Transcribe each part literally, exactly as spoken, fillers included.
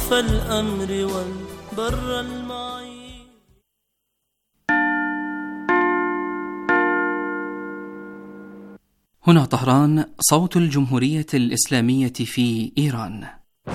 ضعف الأمر والبر المعين. هنا طهران، صوت الجمهورية الإسلامية في إيران.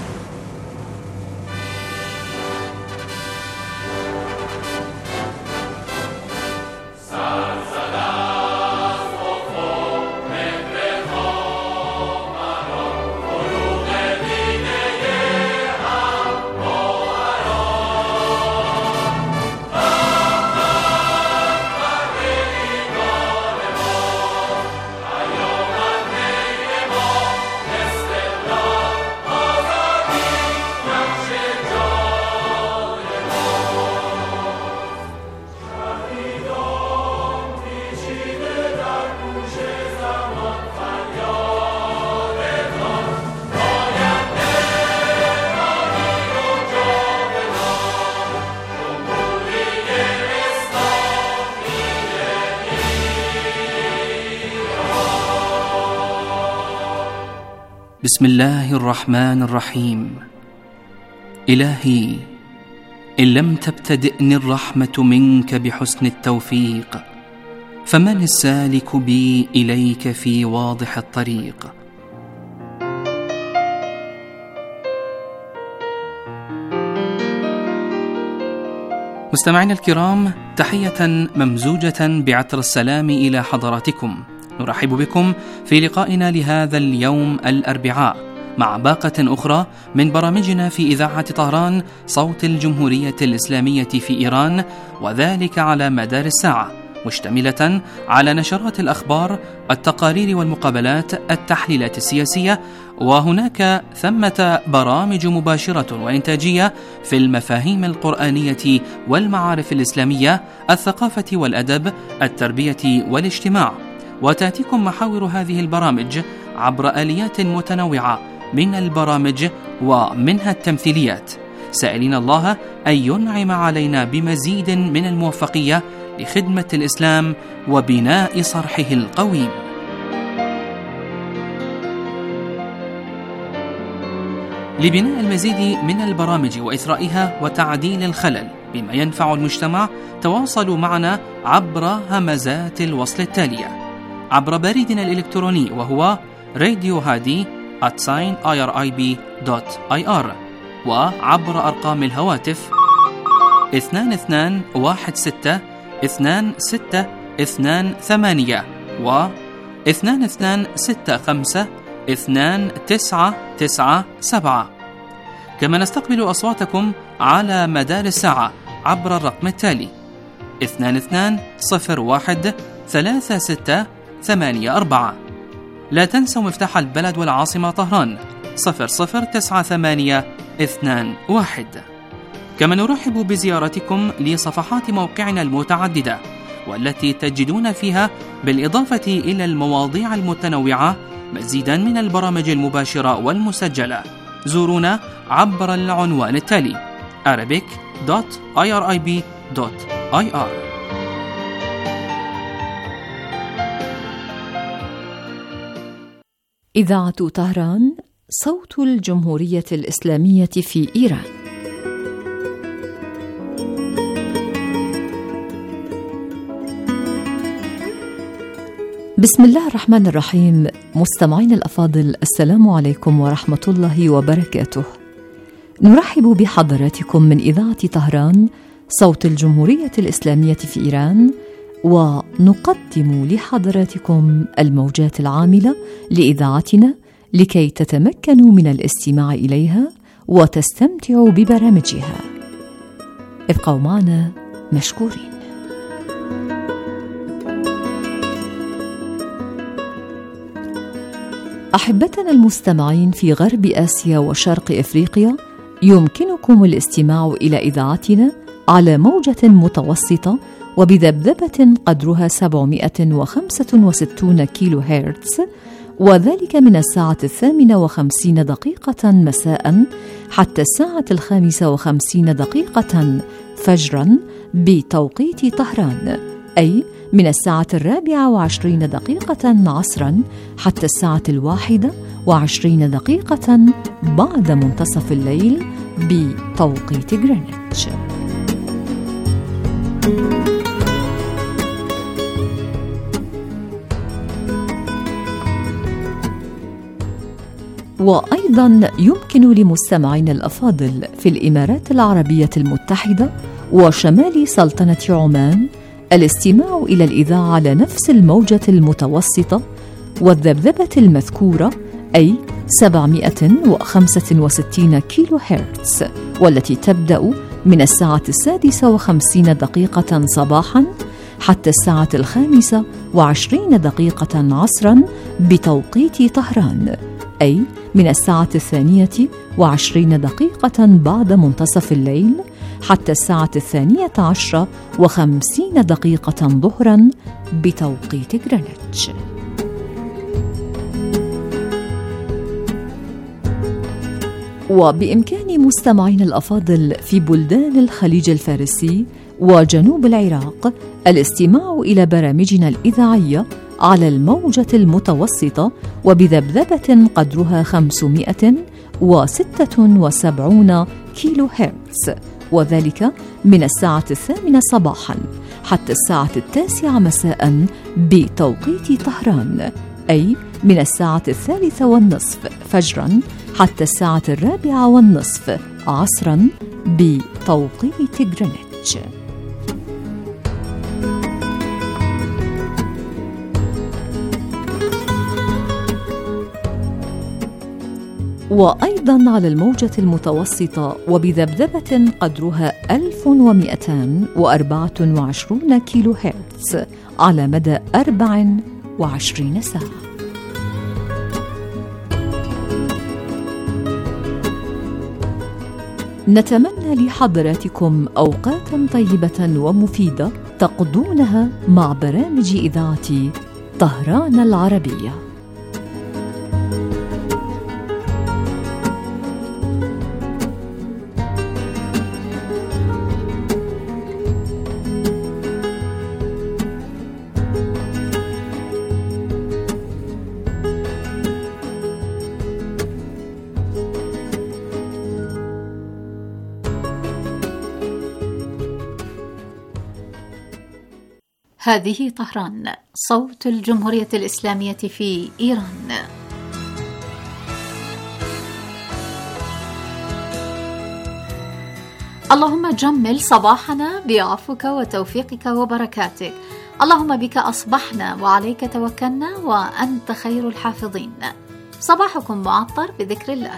بسم الله الرحمن الرحيم. إلهي، إن لم تبتدئني الرحمة منك بحسن التوفيق، فمن السالك بي إليك في واضح الطريق؟ مستمعينا الكرام، تحية ممزوجة بعطر السلام إلى حضراتكم. نرحب بكم في لقائنا لهذا اليوم الأربعاء مع باقة أخرى من برامجنا في إذاعة طهران، صوت الجمهورية الإسلامية في إيران، وذلك على مدار الساعة، مشتملة على نشرات الأخبار، التقارير والمقابلات، التحليلات السياسية، وهناك ثمة برامج مباشرة وإنتاجية في المفاهيم القرآنية والمعارف الإسلامية، الثقافة والأدب، التربية والاجتماع. وتأتيكم محاور هذه البرامج عبر آليات متنوعة من البرامج ومنها التمثيليات، سائلين الله أن ينعم علينا بمزيد من الموفقية لخدمة الإسلام وبناء صرحه القويم. لبناء المزيد من البرامج وإثرائها وتعديل الخلل بما ينفع المجتمع، تواصلوا معنا عبر همزات الوصل التالية: عبر بريدنا الإلكتروني وهو راديو هادي آت آي آر آي بي دوت آي آر، وعبر أرقام الهواتف اثنان اثنان واحد ستة اثنان ستة اثنان ثمانية و اثنان اثنان ستة خمسة اثنان تسعة تسعة سبعة. كما نستقبل أصواتكم على مدار الساعة عبر الرقم التالي اثنان اثنان صفر واحد ثلاثة ستة ثمانية أربعة. لا تنسوا مفتاح البلد والعاصمة طهران صفر صفر تسعة ثمانية اثنان واحد. كما نرحب بزيارتكم لصفحات موقعنا المتعددة، والتي تجدون فيها بالإضافة إلى المواضيع المتنوعة مزيدا من البرامج المباشرة والمسجلة. زورونا عبر العنوان التالي arabic دوت آي آر آي بي دوت آي آر. إذاعة طهران، صوت الجمهورية الإسلامية في إيران. بسم الله الرحمن الرحيم. مستمعين الأفاضل، السلام عليكم ورحمة الله وبركاته. نرحب بحضراتكم من إذاعة طهران، صوت الجمهورية الإسلامية في إيران، ونقدم لحضراتكم الموجات العاملة لإذاعتنا لكي تتمكنوا من الاستماع إليها وتستمتعوا ببرامجها. ابقوا معنا مشكورين. أحبتنا المستمعين في غرب آسيا وشرق إفريقيا، يمكنكم الاستماع إلى إذاعتنا على موجة متوسطة وبذبذبة قدرها سبعمائة وخمسة وستين كيلو هرتز، وذلك من الساعة الثامنة وخمسين دقيقة مساء حتى الساعة الخامسة وخمسين دقيقة فجرا بتوقيت طهران، أي من الساعة الرابعة وعشرين دقيقة عصرا حتى الساعة الواحدة وعشرين دقيقة بعد منتصف الليل بتوقيت غرينتش. وأيضا يمكن لمستمعين الأفاضل في الإمارات العربية المتحدة وشمال سلطنة عمان الاستماع إلى الإذاعة على نفس الموجة المتوسطة والذبذبة المذكورة، أي سبعمائة وخمسة وستين كيلو هرتز، والتي تبدأ من الساعة السادسة وخمسين دقيقة صباحاً حتى الساعة الخامسة وعشرين دقيقة عصراً بتوقيت طهران، أي من الساعة الثانية وعشرين دقيقة بعد منتصف الليل حتى الساعة الثانية عشرة وخمسين دقيقة ظهراً بتوقيت غرينتش. وبإمكان مستمعين الأفاضل في بلدان الخليج الفارسي وجنوب العراق الاستماع إلى برامجنا الإذاعية على الموجة المتوسطة وبذبذبة قدرها خمسمائة وستة وسبعين كيلو هرتز، وذلك من الساعة الثامنة صباحاً حتى الساعة التاسعة مساءً بتوقيت طهران، أي من الساعة الثالثة والنصف فجراً حتى الساعة الرابعة والنصف عصراً بتوقيت غرينتش. وأيضاً على الموجة المتوسطة وبذبذبة قدرها ألف ومئتين وأربعة وعشرين كيلو هرتز على مدى أربع وعشرين ساعة. نتمنى لحضراتكم أوقاتاً طيبة ومفيدة تقضونها مع برامج إذاعة طهران العربية. هذه طهران، صوت الجمهورية الإسلامية في إيران. اللهم جمل صباحنا بعفوك وتوفيقك وبركاتك. اللهم بك أصبحنا وعليك توكلنا وأنت خير الحافظين. صباحكم معطر بذكر الله.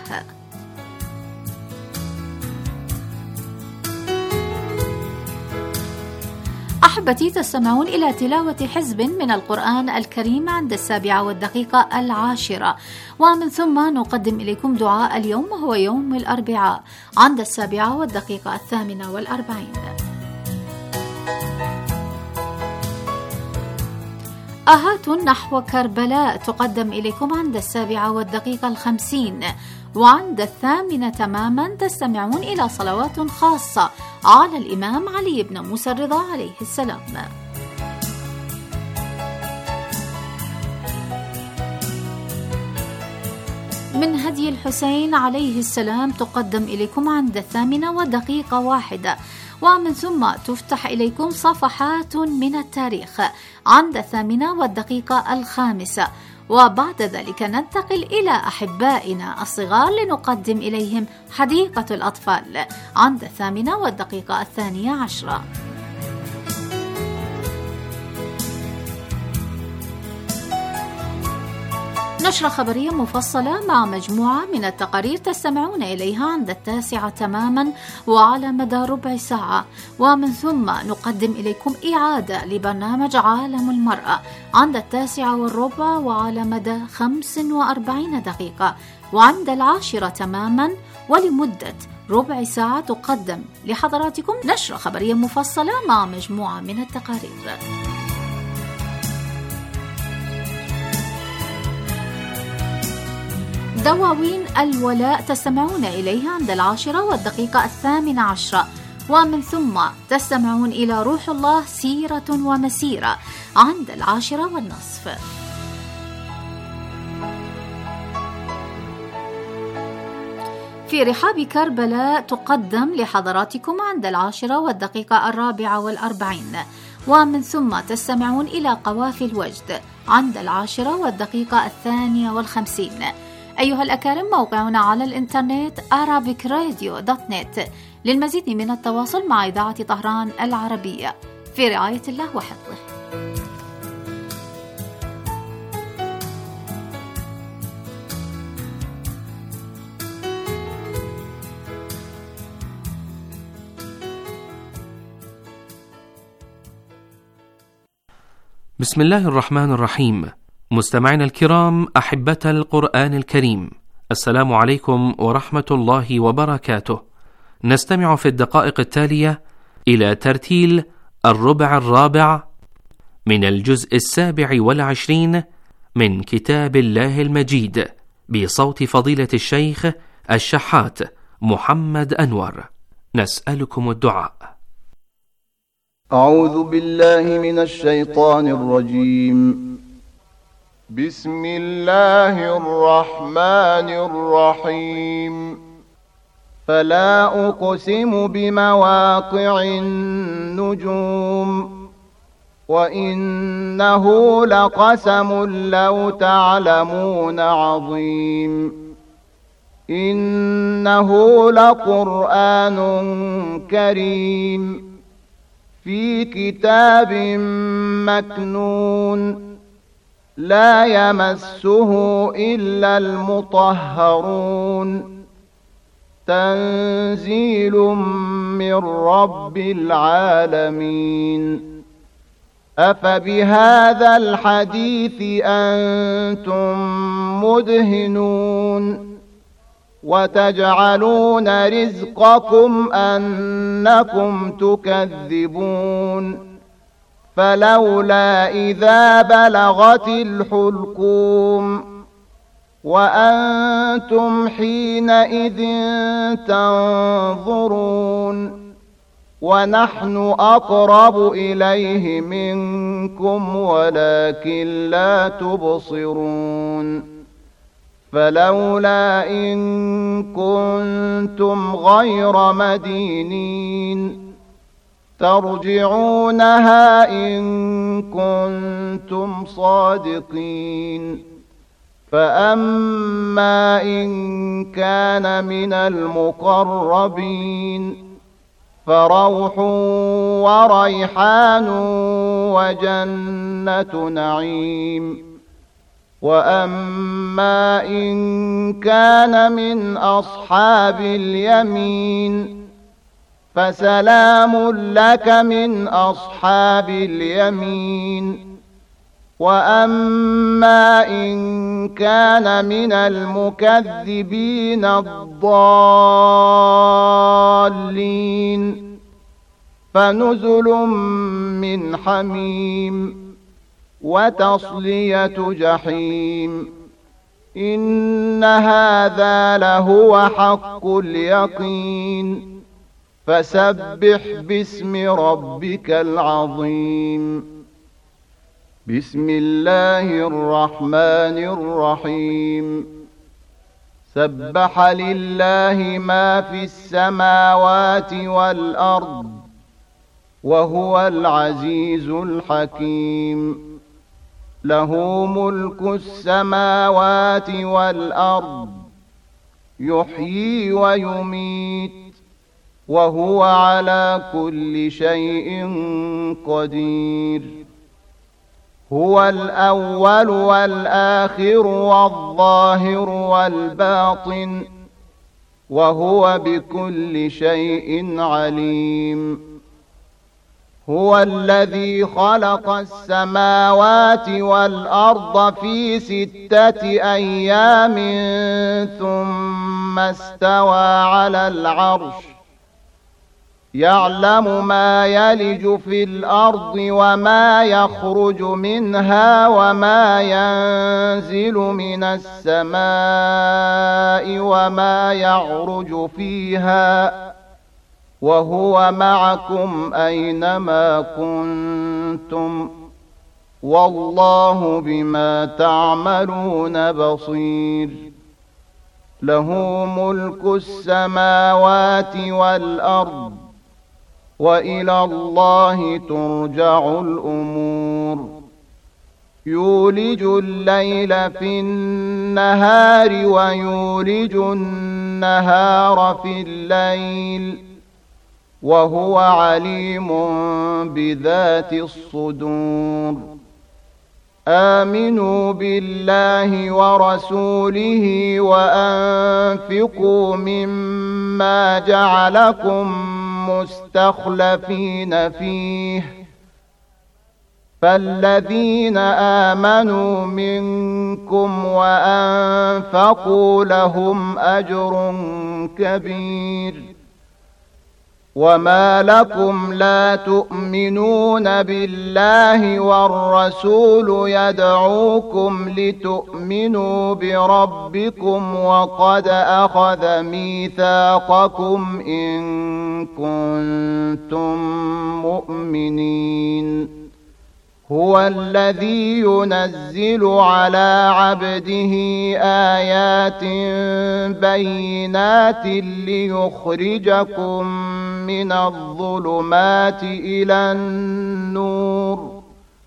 أحبتي، تستمعون إلى تلاوة حزب من القرآن الكريم عند السابعة والدقيقة العاشرة، ومن ثم نقدم إليكم دعاء اليوم وهو يوم الأربعاء عند السابعة والدقيقة الثامنة والأربعين. آهات نحو كربلاء تقدم إليكم عند السابعة والدقيقة الخمسين، وعند الثامنة تماما تستمعون إلى صلوات خاصة على الإمام علي بن موسى الرضا عليه السلام. من هدي الحسين عليه السلام تقدم إليكم عند الثامنة ودقيقة واحدة، ومن ثم تفتح إليكم صفحات من التاريخ عند الثامنة والدقيقة الخامسة، وبعد ذلك ننتقل إلى أحبائنا الصغار لنقدم إليهم حديقة الأطفال عند الثامنة والدقيقة الثانية عشرة. نشرة خبرية مفصلة مع مجموعة من التقارير تستمعون إليها عند التاسعة تماما وعلى مدى ربع ساعة، ومن ثم نقدم إليكم إعادة لبرنامج عالم المرأة عند التاسعة والربع وعلى مدى خمس وأربعين دقيقة، وعند العاشرة تماما ولمدة ربع ساعة تقدم لحضراتكم نشرة خبرية مفصلة مع مجموعة من التقارير. دواوين الولاء تستمعون إليها عند العاشرة والدقيقة الثامنة عشرة، ومن ثم تستمعون إلى روح الله سيرة ومسيرة عند العاشرة والنصف. في رحاب كربلاء تقدم لحضراتكم عند العاشرة والدقيقة الرابعة والأربعين، ومن ثم تستمعون إلى قوافي الوجد عند العاشرة والدقيقة الثانية والخمسين. أيها الأكارم، موقعنا على الإنترنت arabic radio دوت نت للمزيد من التواصل مع إذاعة طهران العربية، في رعاية الله وحفظه. بسم الله الرحمن الرحيم. مستمعينا الكرام، أحبة القرآن الكريم، السلام عليكم ورحمة الله وبركاته. نستمع في الدقائق التالية إلى ترتيل الربع الرابع من الجزء السابع والعشرين من كتاب الله المجيد بصوت فضيلة الشيخ الشحات محمد أنور. نسألكم الدعاء. أعوذ بالله من الشيطان الرجيم. بسم الله الرحمن الرحيم. فلا أقسم بمواقع النجوم وإنه لقسم لو تعلمون عظيم. إنه لقرآن كريم في كتاب مكنون لا يمسه إلا المطهرون. تنزيل من رب العالمين. أفبهذا الحديث أنتم مدهنون وتجعلون رزقكم أنكم تكذبون. فلولا إذا بلغت الحلقوم وأنتم حينئذ تنظرون ونحن أقرب إليه منكم ولكن لا تبصرون. فلولا إن كنتم غير مدينين ترجعونها إن كنتم صادقين. فأما إن كان من المقربين فروح وريحان وجنة نعيم. وأما إن كان من أصحاب اليمين فسلام لك من أصحاب اليمين. وأما إن كان من المكذبين الضالين فنزل من حميم وتصلية جحيم. إن هذا لهو حق اليقين. فسبح باسم ربك العظيم. بسم الله الرحمن الرحيم. سبح لله ما في السماوات والأرض وهو العزيز الحكيم. له ملك السماوات والأرض يحيي ويميت وهو على كل شيء قدير. هو الأول والآخر والظاهر والباطن وهو بكل شيء عليم. هو الذي خلق السماوات والأرض في ستة أيام ثم استوى على العرش. يعلم ما يلج في الأرض وما يخرج منها وما ينزل من السماء وما يعرج فيها وهو معكم أينما كنتم والله بما تعملون بصير. له ملك السماوات والأرض وإلى الله ترجع الأمور يولج الليل في النهار ويولج النهار في الليل وهو عليم بذات الصدور آمنوا بالله ورسوله وأنفقوا مما جعلكم مستخلفين فيه فالذين آمنوا منكم وأنفقوا لهم أجر كبير وما لكم لا تؤمنون بالله والرسول يدعوكم لتؤمنوا بربكم وقد أخذ ميثاقكم إن كنتم مؤمنين هو الذي ينزل على عبده آيات بينات ليخرجكم من الظلمات إلى النور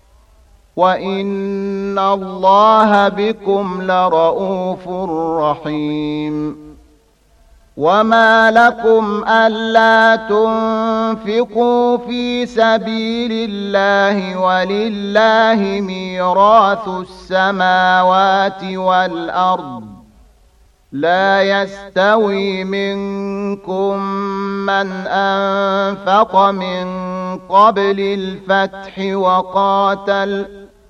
وإن الله بكم لرؤوف رحيم وما لكم ألا تنفقوا في سبيل الله ولله ميراث السماوات والأرض لا يستوي منكم من أنفق من قبل الفتح وقاتل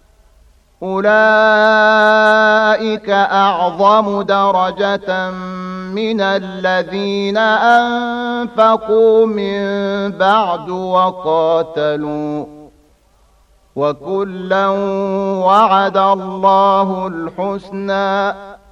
أولئك أعظم درجة من الذين أنفقوا من بعد وقاتلوا وكلا وعد الله الحسنى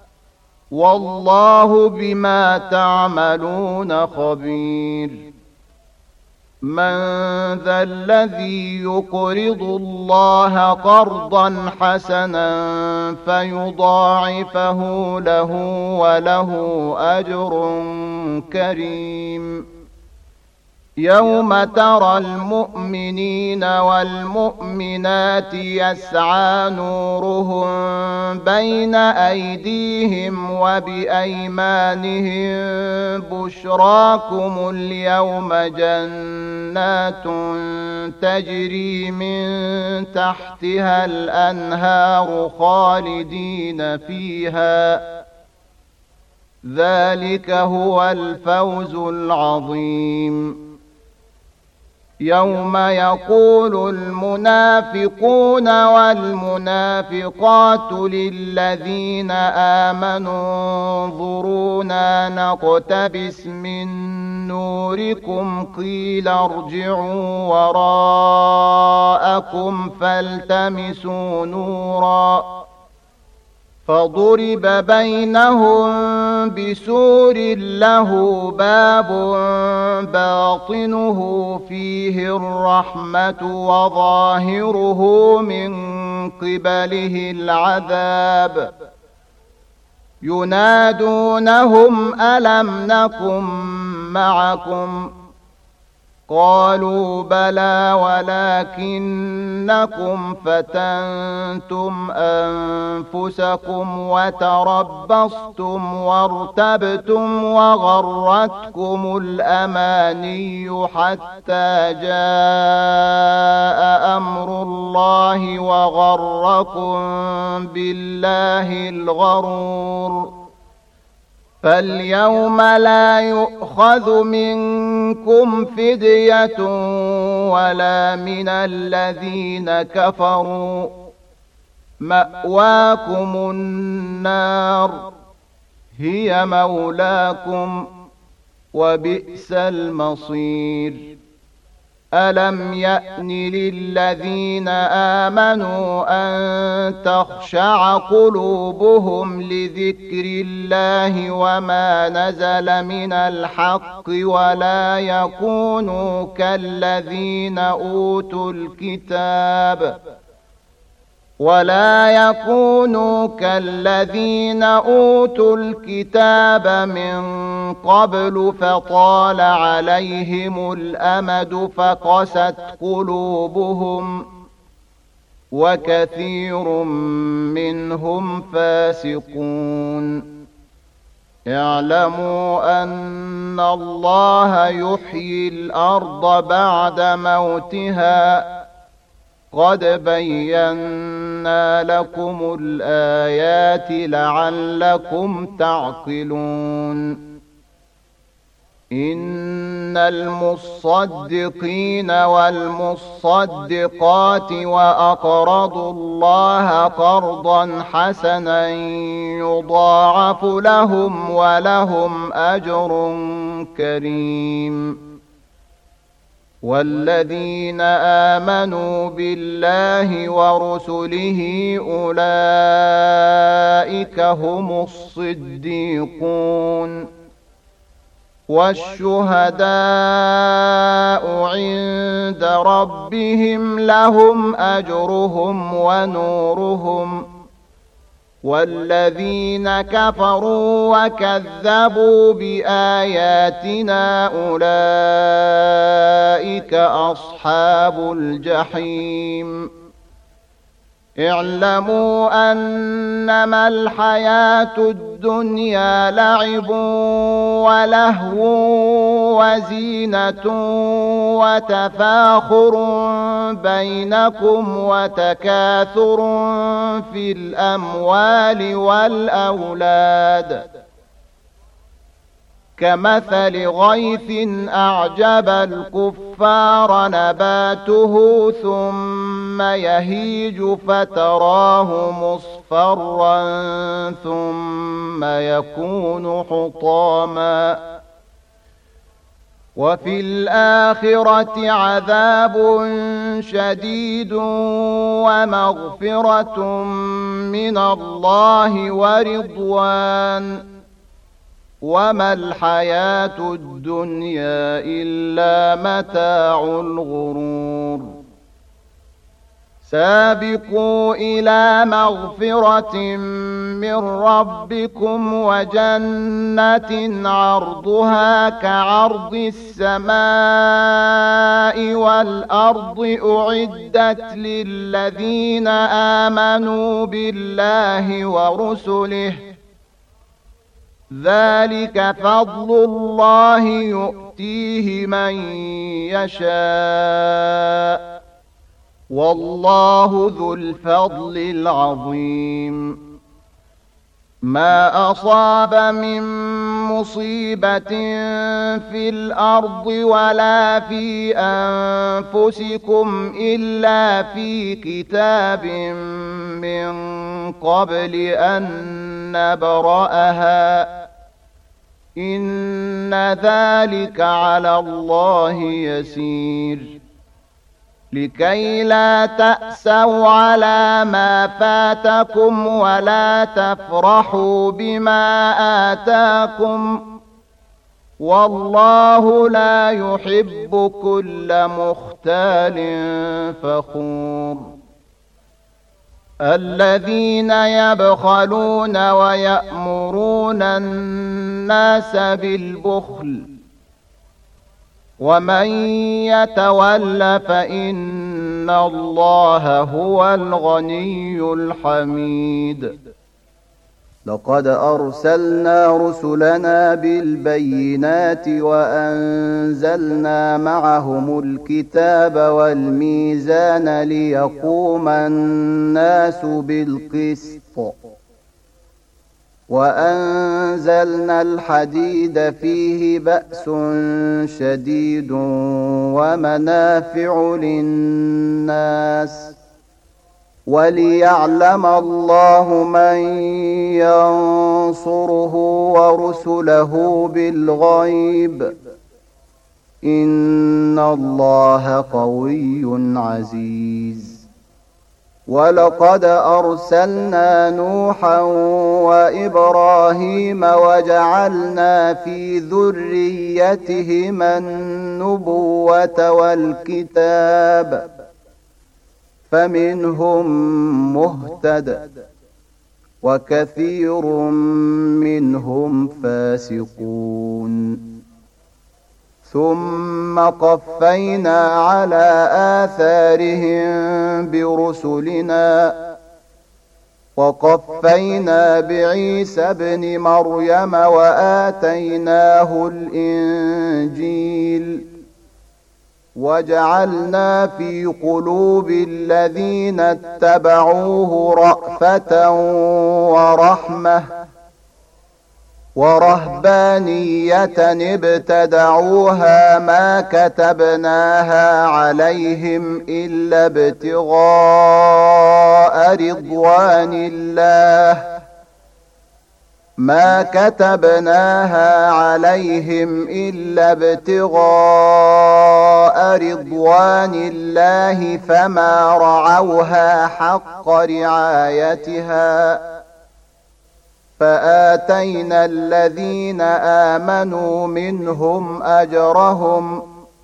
والله بما تعملون خبير من ذا الذي يقرض الله قرضا حسنا فيضاعفه له وله أجر كريم يوم ترى المؤمنين والمؤمنات يسعى نورهم بين أيديهم وبأيمانهم بشراكم اليوم جنات تجري من تحتها الأنهار خالدين فيها ذلك هو الفوز العظيم يوم يقول المنافقون والمنافقات للذين آمنوا انظرونا نقتبس من نوركم قيل ارجعوا وراءكم فالتمسوا نورا فضرب بينهم بسور له باب باطنه فيه الرحمة وظاهره من قبله العذاب ينادونهم ألم نكن معكم قالوا بلى ولكنكم فتنتم أنفسكم وتربصتم وارتبتم وغرتكم الأماني حتى جاء أمر الله وغركم بالله الغرور فاليوم لا يؤخذ منكم فدية ولا من الذين كفروا مأواكم النار هي مولاكم وبئس المصير ألم يأن للذين آمنوا أن تخشع قلوبهم لذكر الله وما نزل من الحق ولا يكونوا كالذين أوتوا الكتاب ولا يكونوا كالذين أوتوا الكتاب من قبل فطال عليهم الأمد فقست قلوبهم وكثير منهم فاسقون. اعلموا أن الله يحيي الأرض بعد موتها قد بينا لكم الآيات لعلكم تعقلون. إن المصدقين والمصدقات وأقرضوا الله قرضا حسنا يضاعف لهم ولهم أجر كريم. والذين آمنوا بالله ورسله أولئك هم الصديقون والشهداء عند ربهم لهم أجرهم ونورهم. والذين كفروا وكذبوا بآياتنا أولئك أصحاب الجحيم. اعلموا أنما الحياة الدنيا لعب ولهو وزينة وتفاخر بينكم وتكاثر في الأموال والأولاد كمثل غيث أعجب الكفار نباته ثم يهيج فتراه مصفرا ثم يكون حطاما وفي الآخرة عذاب شديد ومغفرة من الله ورضوان وما الحياة الدنيا إلا متاع الغرور. سابقوا إلى مغفرة من ربكم وجنة عرضها كعرض السماء والأرض أعدت للذين آمنوا بالله ورسله ذلك فضل الله يؤتيه من يشاء والله ذو الفضل العظيم. ما أصاب من مصيبة في الأرض ولا في أنفسكم إلا في كتاب من قبل أن نبرأها إن ذلك على الله يسير. لكي لا تأسوا على ما فاتكم ولا تفرحوا بما آتاكم والله لا يحب كل مختال فخور. الذين يبخلون ويأمرون الناس بالبخل ومن يتول فإن الله هو الغني الحميد. لقد أرسلنا رسلنا بالبينات وأنزلنا معهم الكتاب والميزان ليقوم الناس بالقسط وأنزلنا الحديد فيه بأس شديد ومنافع للناس وليعلم الله من ينصره ورسله بالغيب إن الله قوي عزيز. ولقد أرسلنا نوحا وإبراهيم وجعلنا في ذريتهما النبوة والكتاب فمنهم مهتد وكثير منهم فاسقون ثم قفينا على آثارهم برسلنا وقفينا بعيسى ابن مريم وآتيناه الإنجيل وجعلنا في قلوب الذين اتبعوه رأفة ورحمة ورهبانية ابتدعوها ما كتبناها عليهم إلا ابتغاء رضوان الله ما كتبناها عليهم إلا ابتغاء رضوان الله فما رعوها حق رعايتها فآتينا الذين آمنوا منهم أجرهم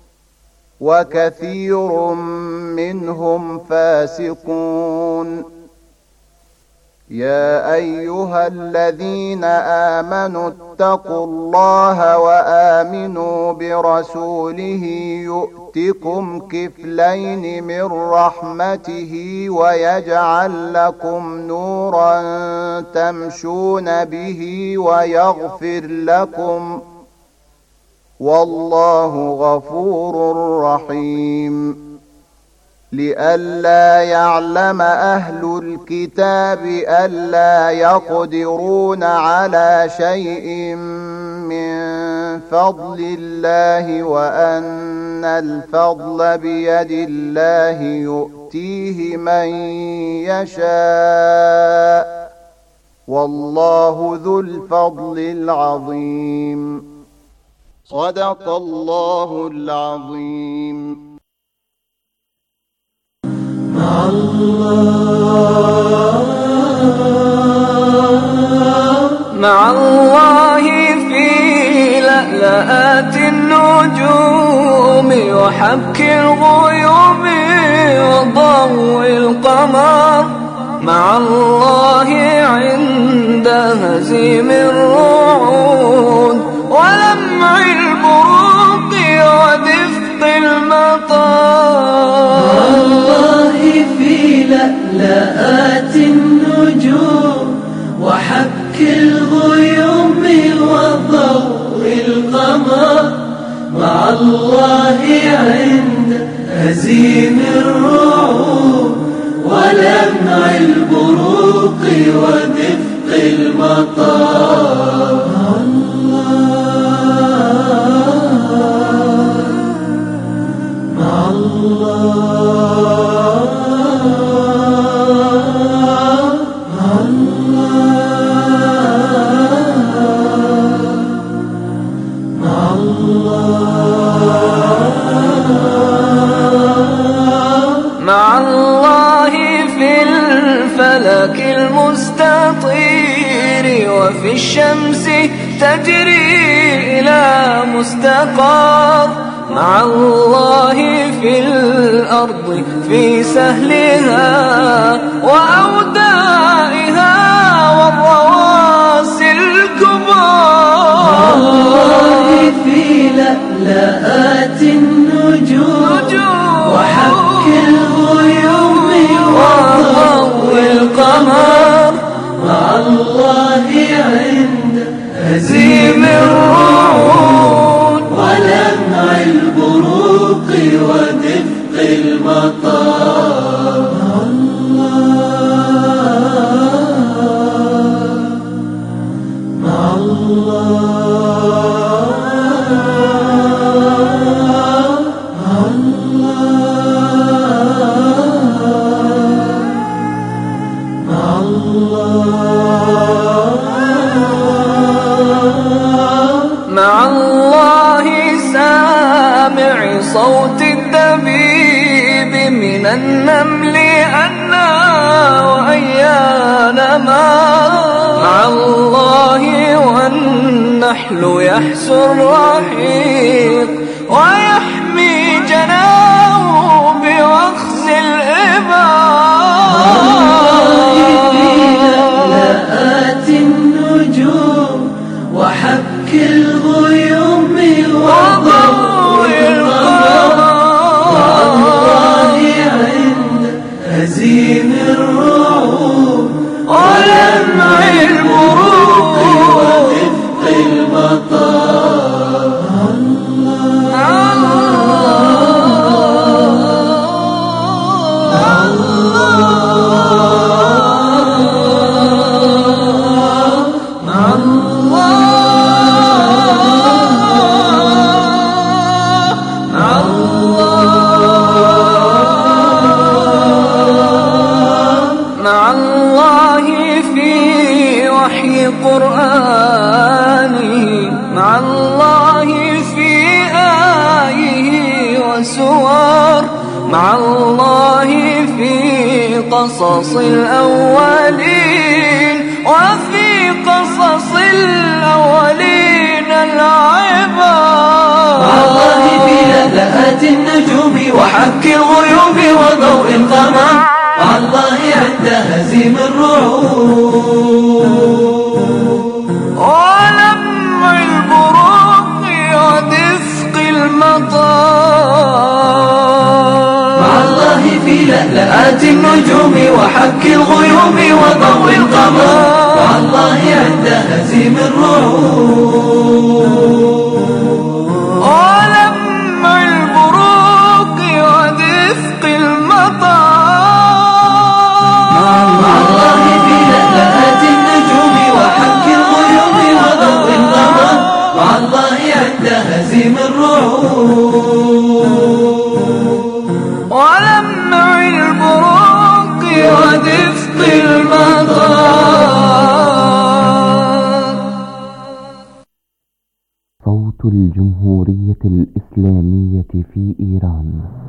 وكثير منهم فاسقون يا أيها الذين آمنوا اتقوا الله وآمنوا برسوله يؤتكم كفلين من رحمته ويجعل لكم نورا تمشون به ويغفر لكم والله غفور رحيم لئلا يعلم أهل الكتاب ألا يقدرون على شيء من فضل الله وأن الفضل بيد الله يؤتيه من يشاء والله ذو الفضل العظيم صدق الله العظيم. مع الله مع الله في لألآت النجوم وحبك الغيوم وضوء القمر مع الله عند هزيم الرعود ولمع البروق ودفق المطار مع الله في لألآت النجوم وحبك الغيوم وضوء القمر مع الله عند هزيم الرعود ولمع البروق ودفق المطار مع الله مع الله مع الله مع الله في الفلك المستطير وفي الشمس تجري إلى مستقر مع الله في الأرض في سهلها وأودائها والرواسي الكبار مع الله في لألآت النجوم وحبك الغيوم وضوء القمر مع الله عند هزيم الرعود ولمع البروق ودفق المطار مع الله مع الله مع الله مع الله مع الله سامع صوت الدبيب من النمل أنا وأيان ما مع الله والنحل يحسو الرحيق ويحمي جناه بوخز الإبار مع الله في قصص الأولين وفي قصص الأولين العبر. مع الله في لألآت النجوم وحك الغيوم وضوء القمر. مع الله عند هزيم الرعود ولمع البروق ودفق المطر. مع الله في لألآت النجوم وحك الغيوم وضوء القمر. مع الله عند هزيم الرعود ولمع البروق ودفق المطر. مع الله في لألآت النجوم وحك الغيوم وضوء القمر. مع الله عند هزيم الرعود ولمع البروق ودفق المطر. صوت الجمهورية الإسلامية في إيران.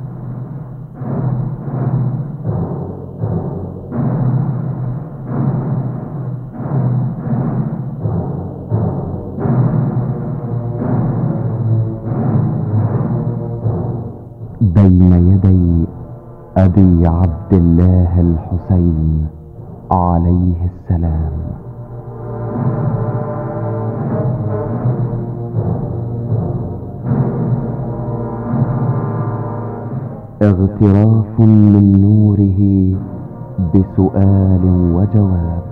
بين يدي أبي عبد الله الحسين عليه السلام. اغتراف من نوره بسؤال وجواب.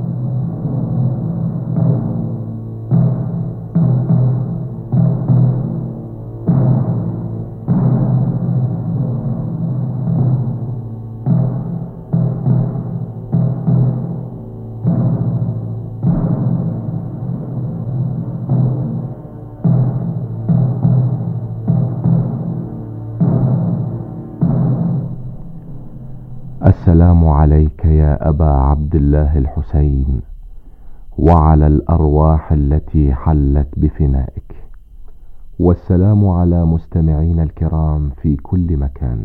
السلام عليك يا أبا عبد الله الحسين وعلى الأرواح التي حلت بفنائك، والسلام على مستمعين الكرام في كل مكان.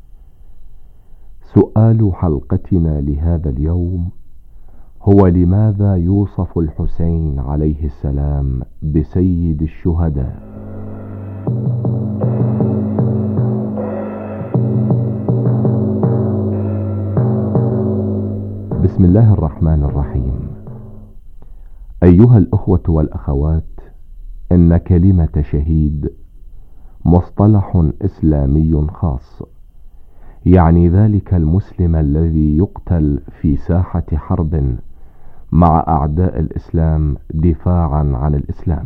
سؤال حلقتنا لهذا اليوم هو: لماذا يوصف الحسين عليه السلام بسيد الشهداء؟ بسم الله الرحمن الرحيم. أيها الأخوة والأخوات، إن كلمة شهيد مصطلح إسلامي خاص، يعني ذلك المسلم الذي يقتل في ساحة حرب مع أعداء الإسلام دفاعا عن الإسلام.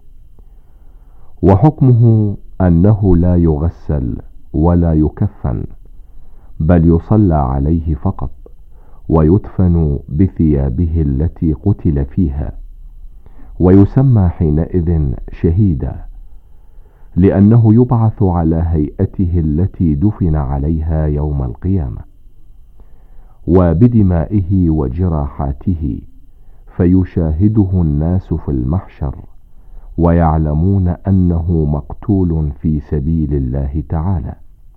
وحكمه أنه لا يغسل ولا يكفن، بل يصلى عليه فقط، ويدفن بثيابه التي قتل فيها، ويسمى حينئذ شهيدا، لأنه يبعث على هيئته التي دفن عليها يوم القيامة، وبدمائه وجراحاته فيشاهده الناس في المحشر، ويعلمون أنه مقتول في سبيل الله تعالى.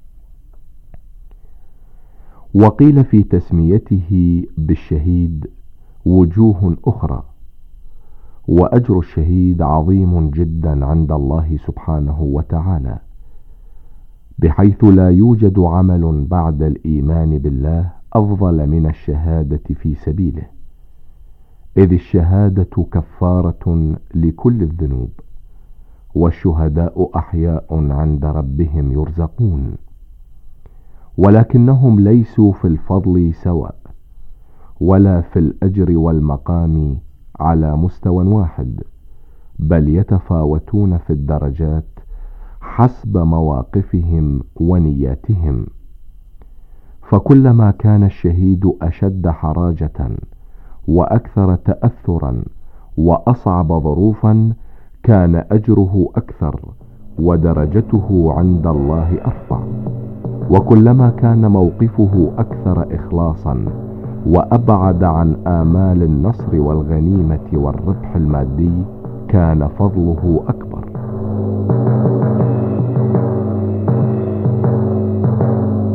وقيل في تسميته بالشهيد وجوه أخرى، وأجر الشهيد عظيم جدا عند الله سبحانه وتعالى، بحيث لا يوجد عمل بعد الإيمان بالله أفضل من الشهادة في سبيله، إذ الشهادة كفارة لكل الذنوب، والشهداء أحياء عند ربهم يرزقون، ولكنهم ليسوا في الفضل سواء، ولا في الأجر والمقام على مستوى واحد، بل يتفاوتون في الدرجات حسب مواقفهم ونياتهم. فكلما كان الشهيد أشد حراجة وأكثر تأثرا وأصعب ظروفا، كان أجره أكثر ودرجته عند الله أرفع. وكلما كان موقفه أكثر إخلاصا وأبعد عن آمال النصر والغنيمة والربح المادي، كان فضله أكبر.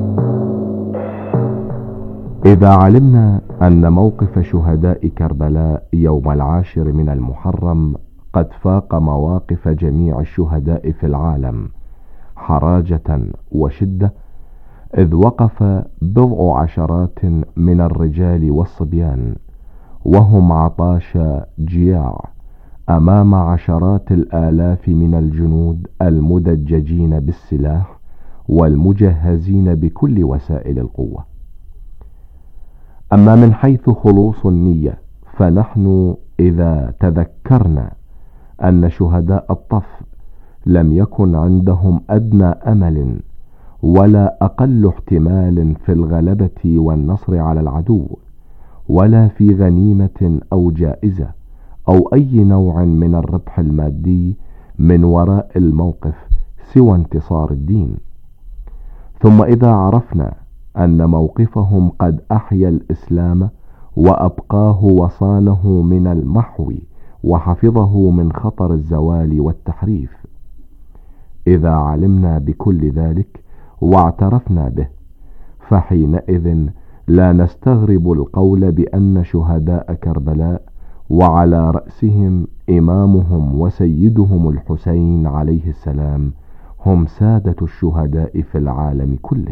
إذا علمنا أن موقف شهداء كربلاء يوم العاشر من المحرم قد فاق مواقف جميع الشهداء في العالم حراجة وشدة، إذ وقف بضع عشرات من الرجال والصبيان وهم عطاش جياع أمام عشرات الآلاف من الجنود المدججين بالسلاح والمجهزين بكل وسائل القوة. أما من حيث خلوص النية، فنحن إذا تذكرنا أن شهداء الطف لم يكن عندهم أدنى أمل ولا أقل احتمال في الغلبة والنصر على العدو، ولا في غنيمة أو جائزة أو أي نوع من الربح المادي من وراء الموقف سوى انتصار الدين. ثم إذا عرفنا أن موقفهم قد أحيا الإسلام وأبقاه وصانه من المحو وحفظه من خطر الزوال والتحريف، إذا علمنا بكل ذلك واعترفنا به، فحينئذ لا نستغرب القول بأن شهداء كربلاء وعلى رأسهم إمامهم وسيدهم الحسين عليه السلام هم سادة الشهداء في العالم كله،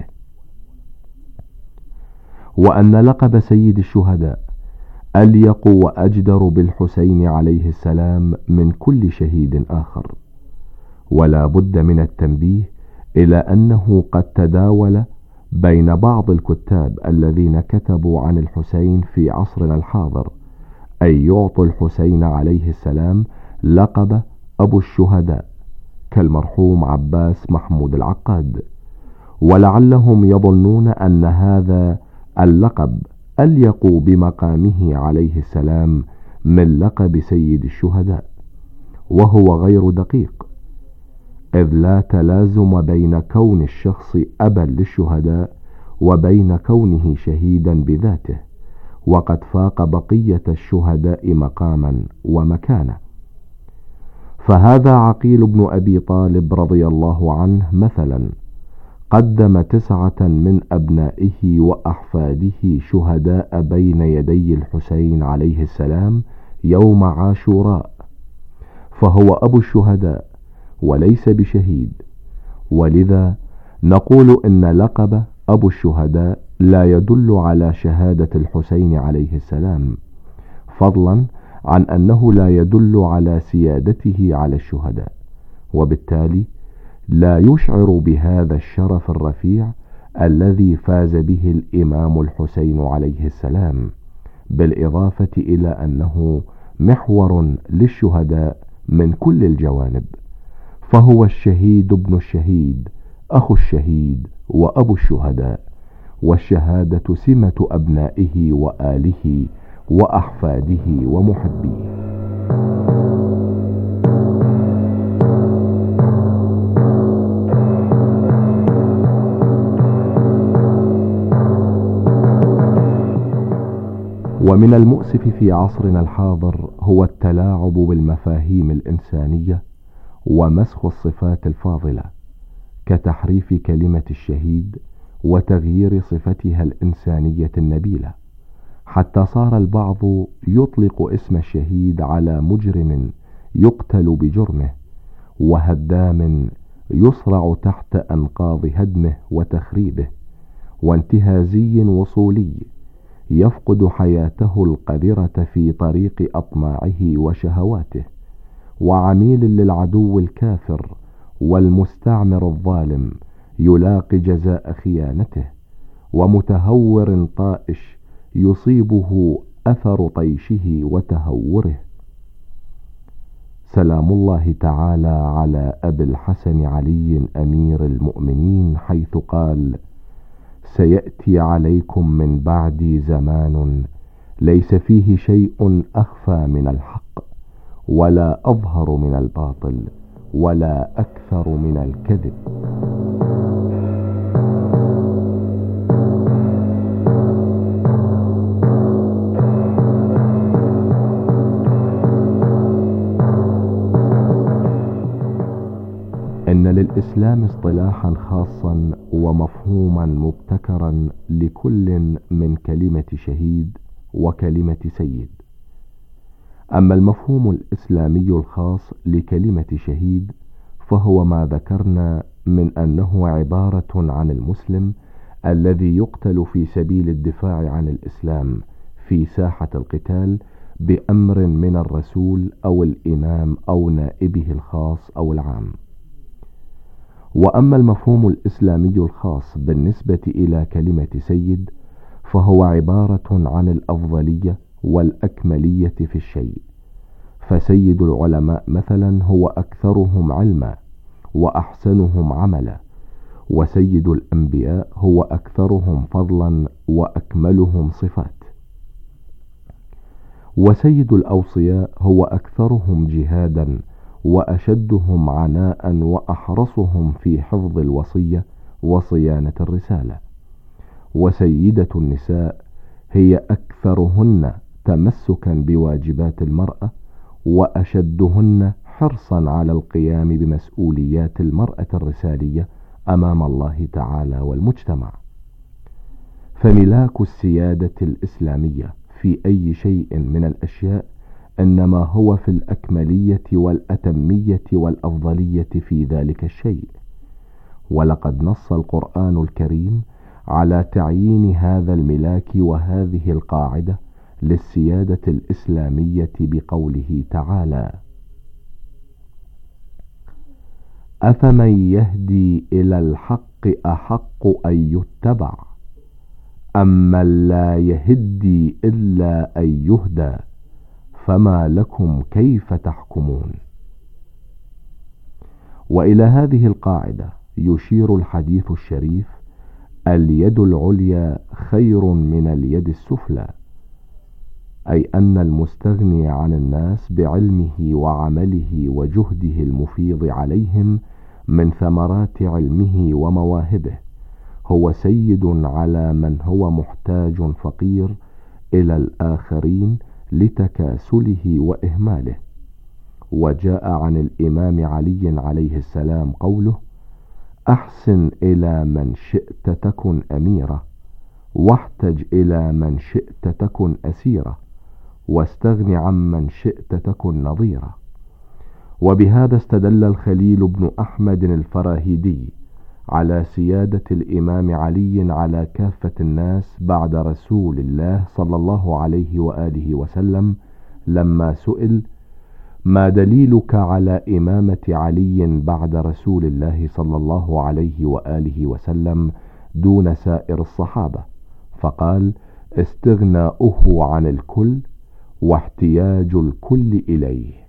وأن لقب سيد الشهداء أليق وأجدر بالحسين عليه السلام من كل شهيد آخر. ولا بد من التنبيه إلى أنه قد تداول بين بعض الكتاب الذين كتبوا عن الحسين في عصرنا الحاضر أن يعطوا الحسين عليه السلام لقب أبو الشهداء كالمرحوم عباس محمود العقاد، ولعلهم يظنون أن هذا اللقب أليق بمقامه عليه السلام من لقب سيد الشهداء، وهو غير دقيق، إذ لا تلازم بين كون الشخص أبا للشهداء وبين كونه شهيدا بذاته، وقد فاق بقية الشهداء مقاما ومكانة. فهذا عقيل بن أبي طالب رضي الله عنه مثلا قدم تسعة من أبنائه وأحفاده شهداء بين يدي الحسين عليه السلام يوم عاشوراء، فهو أبو الشهداء وليس بشهيد. ولذا نقول إن لقب أبو الشهداء لا يدل على شهادة الحسين عليه السلام، فضلا عن أنه لا يدل على سيادته على الشهداء، وبالتالي لا يشعر بهذا الشرف الرفيع الذي فاز به الإمام الحسين عليه السلام، بالإضافة إلى أنه محور للشهداء من كل الجوانب، فهو الشهيد ابن الشهيد أخو الشهيد وأبو الشهداء، والشهادة سمة أبنائه وآله وأحفاده ومحبيه. ومن المؤسف في عصرنا الحاضر هو التلاعب بالمفاهيم الإنسانية ومسخ الصفات الفاضلة، كتحريف كلمة الشهيد وتغيير صفتها الإنسانية النبيلة، حتى صار البعض يطلق اسم الشهيد على مجرم يقتل بجرمه، وهدام يصرع تحت أنقاض هدمه وتخريبه، وانتهازي وصولي يفقد حياته القذرة في طريق أطماعه وشهواته، وعميل للعدو الكافر والمستعمر الظالم يلاقي جزاء خيانته، ومتهور طائش يصيبه أثر طيشه وتهوره. سلام الله تعالى على أبي الحسن علي أمير المؤمنين، حيث قال: سيأتي عليكم من بعدي زمان ليس فيه شيء أخفى من الحق، ولا أظهر من الباطل، ولا أكثر من الكذب. إن للإسلام اصطلاحا خاصا ومفهوما مبتكرا لكل من كلمة شهيد وكلمة سيد. أما المفهوم الإسلامي الخاص لكلمة شهيد فهو ما ذكرنا من أنه عبارة عن المسلم الذي يقتل في سبيل الدفاع عن الإسلام في ساحة القتال بأمر من الرسول أو الإمام أو نائبه الخاص أو العام. وأما المفهوم الإسلامي الخاص بالنسبة إلى كلمة سيد فهو عبارة عن الأفضلية والأكملية في الشيء، فسيد العلماء مثلا هو أكثرهم علما وأحسنهم عملا، وسيد الأنبياء هو أكثرهم فضلا وأكملهم صفات، وسيد الأوصياء هو أكثرهم جهادا وأشدهم عناء وأحرصهم في حفظ الوصية وصيانة الرسالة، وسيدة النساء هي أكثرهن تمسكا بواجبات المرأة وأشدهن حرصا على القيام بمسؤوليات المرأة الرسالية أمام الله تعالى والمجتمع. فملاك السيادة الإسلامية في أي شيء من الأشياء إنما هو في الأكملية والأتمية والأفضلية في ذلك الشيء. ولقد نص القرآن الكريم على تعيين هذا الملاك وهذه القاعدة للسيادة الإسلامية بقوله تعالى: أفمن يهدي إلى الحق أحق أن يتبع أمن لا يهدي إلا أن يهدى فما لكم كيف تحكمون. وإلى هذه القاعدة يشير الحديث الشريف: اليد العليا خير من اليد السفلى، أي أن المستغني عن الناس بعلمه وعمله وجهده المفيض عليهم من ثمرات علمه ومواهبه هو سيد على من هو محتاج فقير إلى الآخرين لتكاسله وإهماله. وجاء عن الإمام علي عليه السلام قوله: أحسن إلى من شئت تكن أميرة، واحتج إلى من شئت تكن أسيرة، واستغن عمن شئت تكن نظيرة. وبهذا استدل الخليل بن أحمد الفراهيدي على سيادة الإمام علي على كافة الناس بعد رسول الله صلى الله عليه وآله وسلم لما سئل: ما دليلك على إمامة علي بعد رسول الله صلى الله عليه وآله وسلم دون سائر الصحابة؟ فقال: استغناؤه عن الكل واحتياج الكل إليه.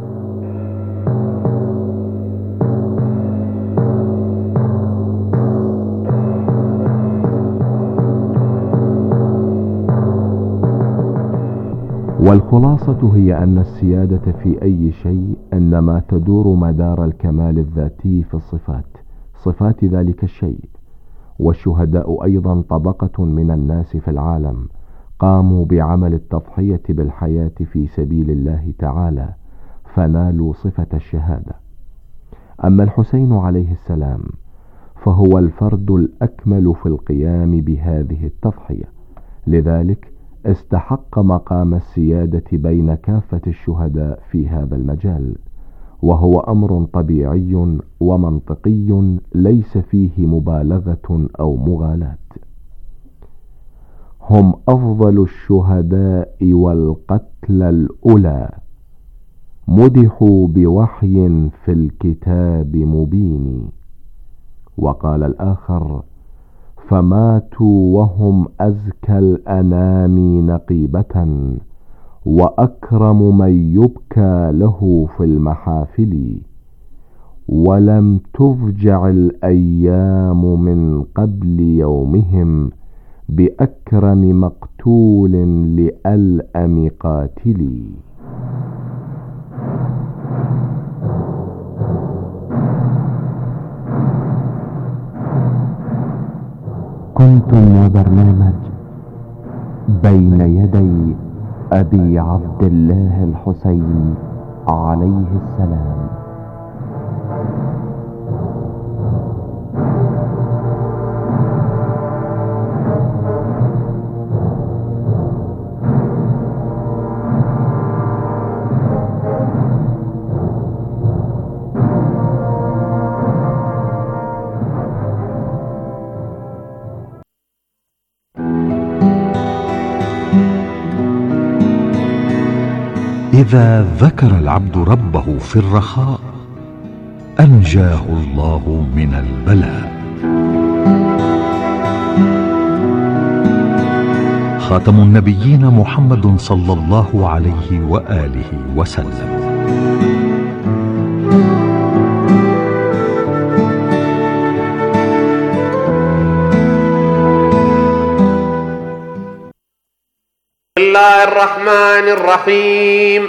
والخلاصة هي أن السيادة في أي شيء إنما تدور مدار الكمال الذاتي في الصفات، صفات ذلك الشيء. والشهداء أيضا طبقة من الناس في العالم قاموا بعمل التضحية بالحياة في سبيل الله تعالى فنالوا صفة الشهادة. أما الحسين عليه السلام فهو الفرد الأكمل في القيام بهذه التضحية، لذلك استحق مقام السيادة بين كافة الشهداء في هذا المجال، وهو أمر طبيعي ومنطقي ليس فيه مبالغة أو مغالاة. هم أفضل الشهداء والقتلى الأولى، مدحوا بوحي في الكتاب مبين. وقال الآخر: فماتوا وهم أزكى الأنام نقيبة، وأكرم من يبكى له في المحافل، ولم تفجع الأيام من قبل يومهم بأكرم مقتول لألأم قاتل. كنتم وبرنامج بين يدي أبي عبد الله الحسين عليه السلام. إذا ذكر العبد ربه في الرخاء أنجاه الله من البلاء. خاتم النبيين محمد صلى الله عليه وآله وسلم. بسم الله الرحمن الرحيم.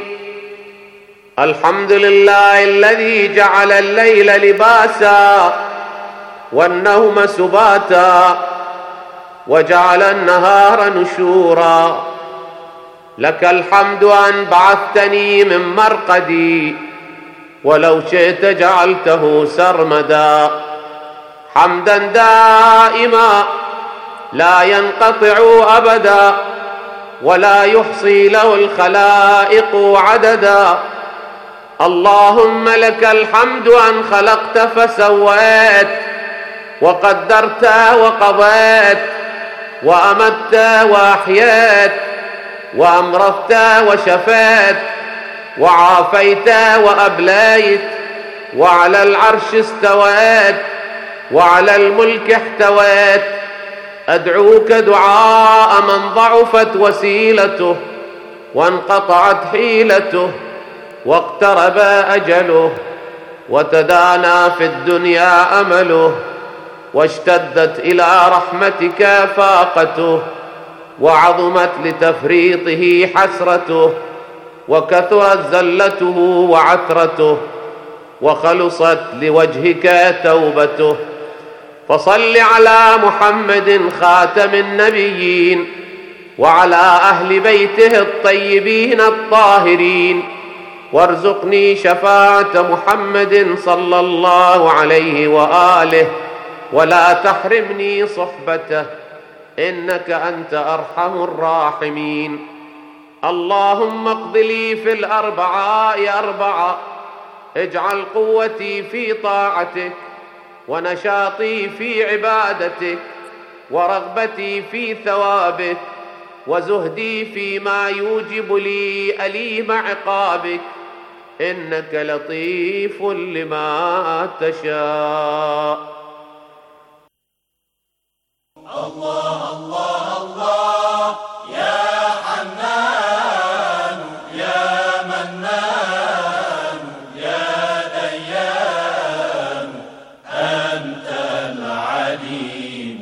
الحمد لله الذي جعل الليل لباسا والنوم سباتا وجعل النهار نشورا. لك الحمد أن بعثتني من مرقدي ولو شئت جعلته سرمدا. حمدا دائما لا ينقطع أبدا ولا يحصي له الخلائق عددا. اللهم لك الحمد أن خلقت فسويت وقدرت وقضيت وأمت وأحييت وأمرضت وشفيت وعافيت وأبليت وعلى العرش استويت وعلى الملك احتويت. أدعوك دعاء من ضعفت وسيلته وانقطعت حيلته واقترب أجله وتدانى في الدنيا أمله واشتدت إلى رحمتك فاقته وعظمت لتفريطه حسرته وكثرت زلته وعثرته وخلصت لوجهك توبته. فصل على محمد خاتم النبيين وعلى أهل بيته الطيبين الطاهرين وارزقني شفاعة محمد صلى الله عليه وآله ولا تحرمني صحبته إنك أنت أرحم الراحمين. اللهم اقض لي في الأربعاء أربعة. اجعل قوتي في طاعتك ونشاطي في عبادتك ورغبتي في ثوابك وزهدي فيما يوجب لي أليم عقابك إنك لطيف لما تشاء. الله الله الله يا حنان يا منان يا ديان أنت العليم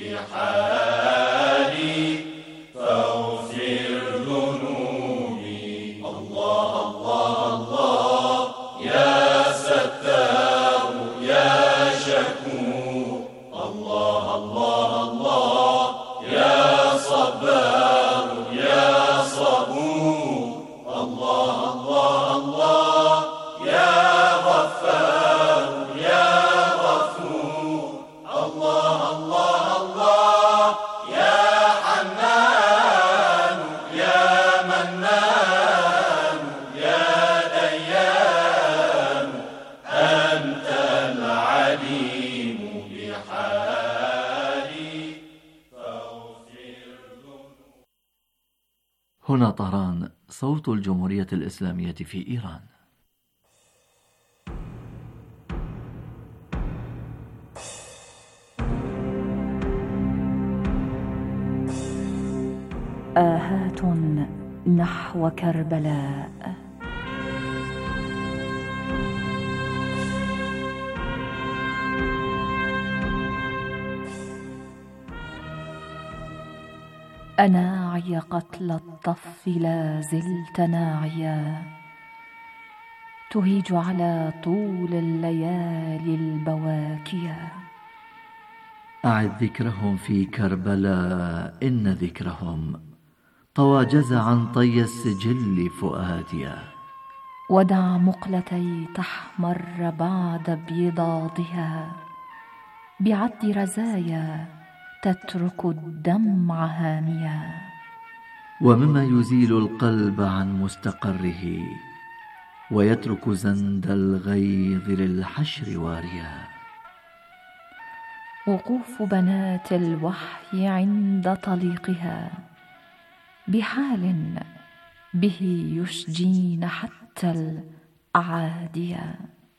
بحالي فاغفر ذنوبي. الله الله الله يا ستار يا شكور. الله الله الله يا صبار يا صبور. الله الله الله يا غفار يا غفور. الله الله الله يا حنان يا منان يا ديان أنت العليم بحالي فاغفر ذنوبي. هنا طهران، صوت الجمهورية الإسلامية في إيران. آهات نحو كربلاء. أناعي قتل الطف لا زلت ناعيا تهيج على طول الليالي البواكيا. أعد ذكرهم في كربلاء إن ذكرهم طوى جزعا طي السجل فؤاديا. ودع مقلتي تحمر بعد بيضاضها بعد رزايا تترك الدمع هاميا. ومما يزيل القلب عن مستقره ويترك زند الغيظ للحشر واريا. وقوف بنات الوحي عند طليقها بحال به يشجين حتى الأعاديا.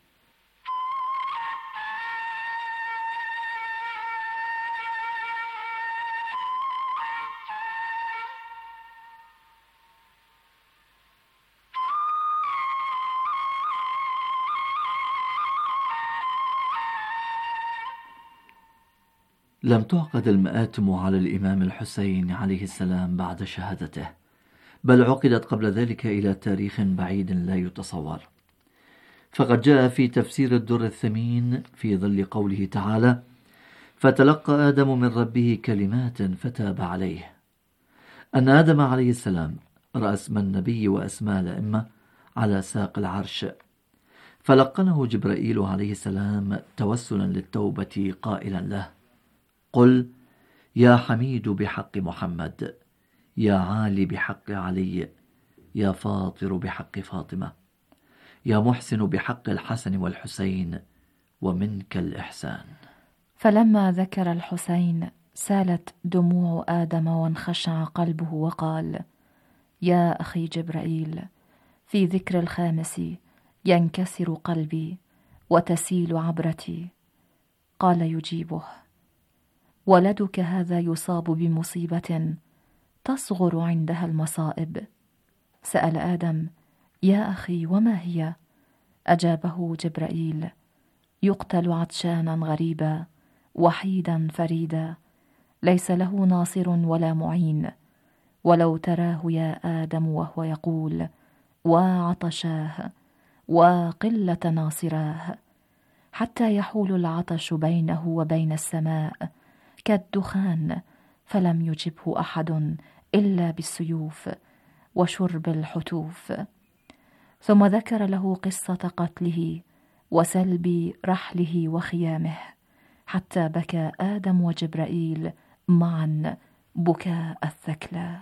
لم تعقد المآتم على الإمام الحسين عليه السلام بعد شهادته، بل عقدت قبل ذلك إلى تاريخ بعيد لا يتصور. فقد جاء في تفسير الدر الثمين في ظل قوله تعالى: فتلقى آدم من ربه كلمات فتاب عليه، أن آدم عليه السلام رأى اسم النبي وأسماء الأئمة على ساق العرش، فلقنه جبرائيل عليه السلام توسلا للتوبة قائلا له: قل يا حميد بحق محمد، يا عالي بحق علي، يا فاطر بحق فاطمة، يا محسن بحق الحسن والحسين، ومنك الإحسان. فلما ذكر الحسين سالت دموع آدم وانخشع قلبه وقال: يا أخي جبرائيل، في ذكر الخامس ينكسر قلبي وتسيل عبرتي. قال يجيبه: ولدك هذا يصاب بمصيبة تصغر عندها المصائب. سأل آدم: يا أخي وما هي؟ أجابه جبرائيل: يقتل عطشانا غريبا وحيدا فريدا، ليس له ناصر ولا معين، ولو تراه يا آدم وهو يقول: وعطشاه وقلة ناصراه، حتى يحول العطش بينه وبين السماء كالدخان، فلم يجبه أحد إلا بالسيوف وشرب الحتوف. ثم ذكر له قصة قتله وسلب رحله وخيامه، حتى بكى آدم وجبرائيل معا بكاء الثكلى.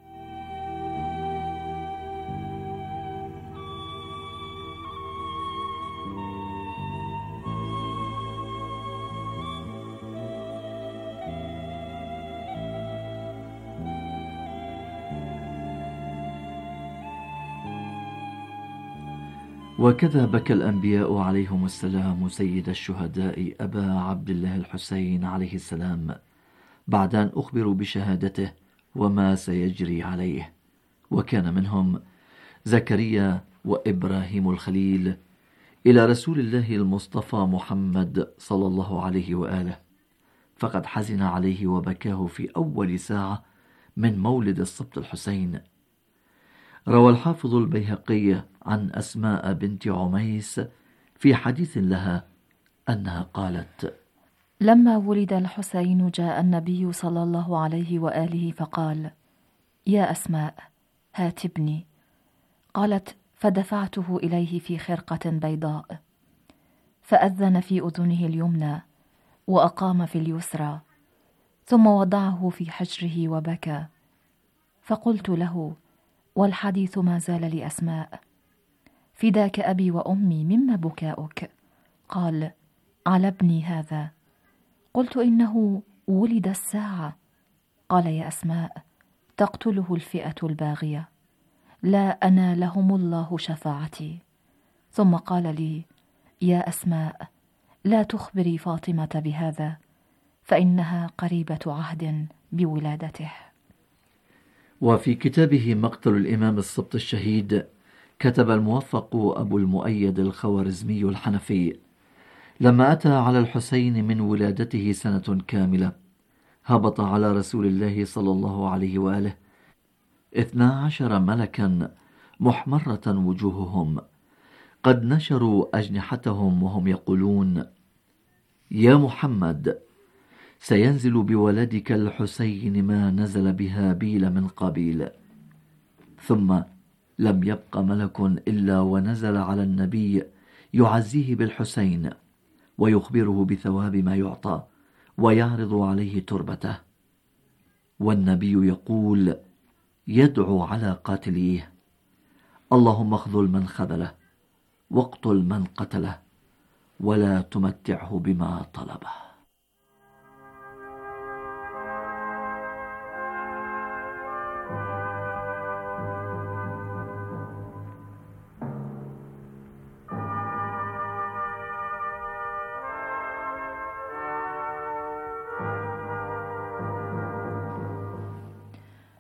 وكذا بكى الأنبياء عليهم السلام سيد الشهداء أبا عبد الله الحسين عليه السلام بعد أن أخبروا بشهادته وما سيجري عليه. وكان منهم زكريا وإبراهيم الخليل إلى رسول الله المصطفى محمد صلى الله عليه وآله، فقد حزن عليه وبكاه في أول ساعة من مولد السبط الحسين. روى الحافظ البيهقي عن أسماء بنت عميس في حديث لها أنها قالت: لما ولد الحسين جاء النبي صلى الله عليه وآله فقال: يا أسماء، هات ابني. قالت: فدفعته إليه في خرقة بيضاء، فأذن في أذنه اليمنى وأقام في اليسرى، ثم وضعه في حجره وبكى. فقلت له: والحديث ما زال لأسماء، فداك أبي وأمي، مما بكاؤك؟ قال: على ابني هذا. قلت: إنه ولد الساعة. قال: يا أسماء، تقتله الفئة الباغية، لا أنا لهم الله شفاعتي. ثم قال لي: يا أسماء، لا تخبري فاطمة بهذا، فإنها قريبة عهد بولادته. وفي كتابه مقتل الإمام السبط الشهيد كتب الموفق أبو المؤيد الخوارزمي الحنفي: لما أتى على الحسين من ولادته سنة كاملة، هبط على رسول الله صلى الله عليه وآله اثنا عشر ملكا محمرة وجوههم، قد نشروا أجنحتهم وهم يقولون: يا محمد، سينزل بولدك الحسين ما نزل بهابيل من قابيل. ثم لم يبق ملك إلا ونزل على النبي يعزيه بالحسين ويخبره بثواب ما يعطى ويعرض عليه تربته، والنبي يقول يدعو على قاتليه: اللهم اخذل من خذله واقتل من قتله ولا تمتعه بما طلبه.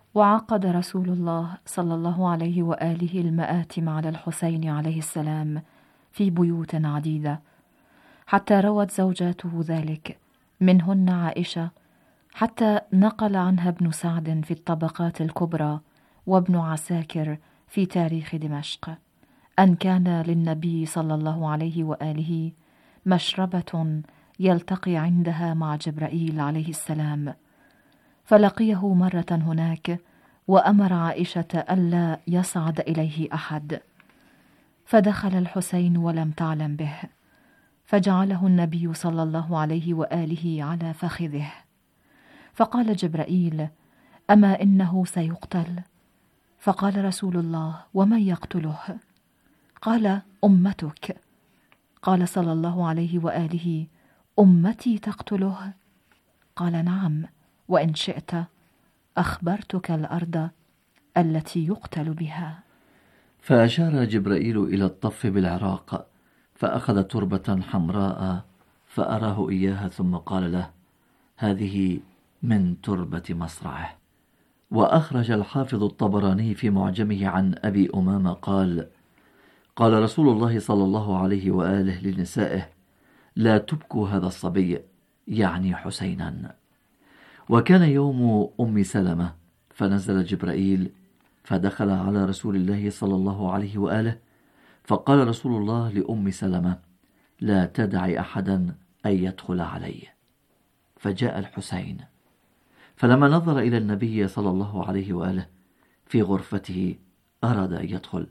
وعقد رسول الله صلى الله عليه وآله المآتم على الحسين عليه السلام في بيوت عديدة، حتى روت زوجاته ذلك، منهن عائشة، حتى نقل عنها ابن سعد في الطبقات الكبرى وابن عساكر في تاريخ دمشق أن كان للنبي صلى الله عليه وآله مشربة يلتقي عندها مع جبرائيل عليه السلام، فلقيه مرة هناك وأمر عائشة ألا يصعد إليه أحد، فدخل الحسين ولم تعلم به، فجعله النبي صلى الله عليه وآله على فخذه، فقال جبرائيل: أما إنه سيقتل؟ فقال رسول الله: ومن يقتله؟ قال: أمتك. قال صلى الله عليه وآله: أمتي تقتله؟ قال: نعم، وإن شئت أخبرتك الأرض التي يقتل بها. فأشار جبرائيل إلى الطف بالعراق، فأخذ تربة حمراء فأراه إياها، ثم قال له: هذه من تربة مصرعه. وأخرج الحافظ الطبراني في معجمه عن أبي أمامة قال: قال رسول الله صلى الله عليه وآله لنسائه: لا تبكوا هذا الصبي، يعني حسينا. وكان يوم أم سلمة، فنزل جبرائيل فدخل على رسول الله صلى الله عليه وآله، فقال رسول الله لأم سلمة: لا تدع أحدا أن يدخل علي. فجاء الحسين، فلما نظر إلى النبي صلى الله عليه وآله في غرفته أراد أن يدخل،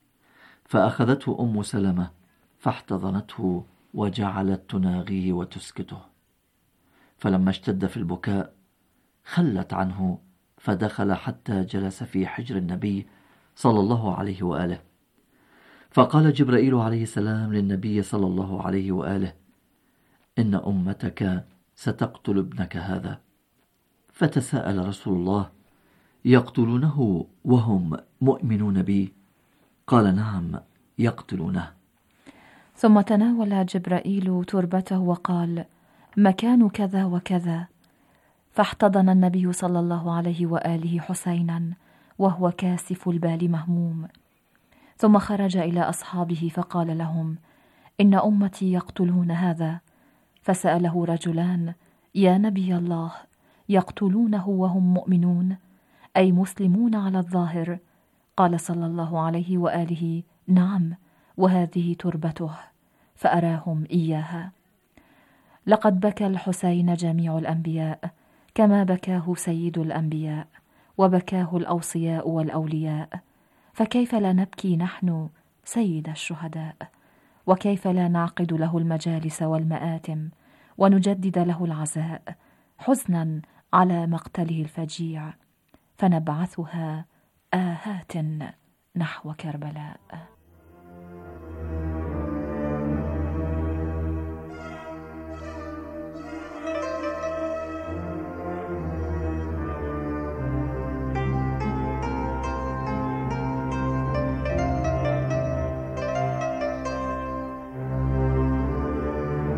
فأخذته أم سلمة فاحتضنته وجعلت تناغيه وتسكته، فلما اشتد في البكاء خلت عنه، فدخل حتى جلس في حجر النبي صلى الله عليه وآله. فقال جبرائيل عليه السلام للنبي صلى الله عليه وآله: إن أمتك ستقتل ابنك هذا. فتساءل رسول الله: يقتلونه وهم مؤمنون بي؟ قال: نعم، يقتلونه. ثم تناول جبرائيل تربته وقال: مكان كذا وكذا، فاحتضن النبي صلى الله عليه وآله حسينا وهو كاسف البال مهموم، ثم خرج إلى أصحابه فقال لهم: إن أمتي يقتلون هذا. فسأله رجلان: يا نبي الله، يقتلونه وهم مؤمنون، أي مسلمون على الظاهر؟ قال صلى الله عليه وآله: نعم، وهذه تربته. فأراهم إياها. لقد بكى الحسين جميع الأنبياء كما بكاه سيد الأنبياء، وبكاه الأوصياء والأولياء، فكيف لا نبكي نحن سيد الشهداء؟ وكيف لا نعقد له المجالس والمآتم ونجدد له العزاء حزنا على مقتله الفجيع، فنبعثها آهات نحو كربلاء.